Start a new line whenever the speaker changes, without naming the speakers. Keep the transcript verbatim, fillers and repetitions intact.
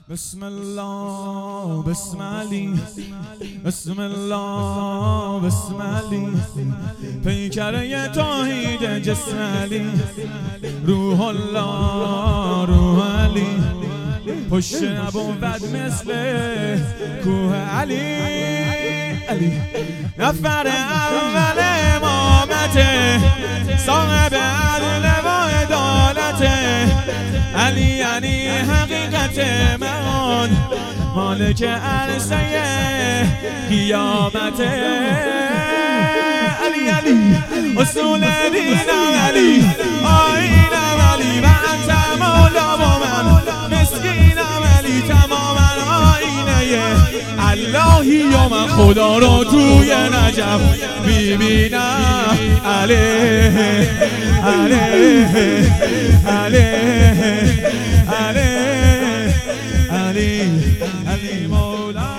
بسم الله بسم علی، بسم الله بسم علی، پیکره توحید جسم علی، روح الله روح علی، پشت نبود مثل کوه علی. علی نفر اول امامته، صاحب عدل و عدالت، علی یعنی حقیقت معان، مالک عرصه قیامت. علی علی اصول دینم علی، آیینم علی، و انت مولا و من مسکینم علی، تماما آینه اللهی و من خدا رو توی نجف میبینم. علیه علیه علیه علیه علی علی مولا.